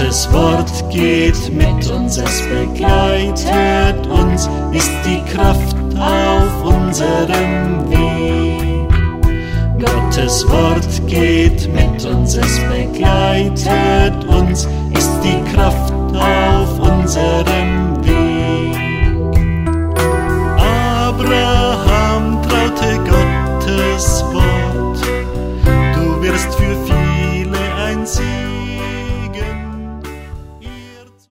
Gottes Wort geht mit uns, es begleitet uns, ist die Kraft auf unserem Weg. Gottes Wort geht mit uns, es begleitet uns, ist die Kraft auf unserem Weg.